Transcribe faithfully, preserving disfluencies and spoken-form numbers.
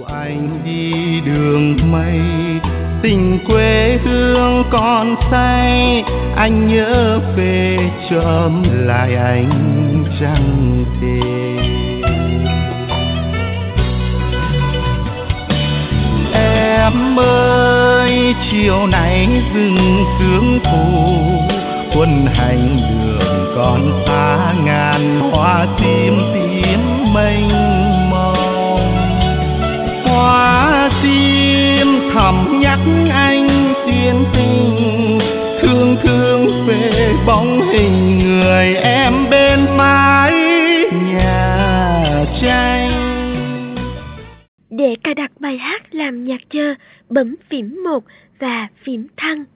Anh đi đường mây, tình quê hương còn say, anh nhớ về cho ấm lại ánh trăng thề. Em ơi chiều nay rừng sương phủ, quân hành đường còn xa ngàn hoa tím tím mênh mông. Hoa tím thầm nhắc anh tiên tình, thương thương về bóng hình người em bên mái nhà tranh. Để cài đặt bài hát làm nhạc chờ, bấm phím một và phím thăng.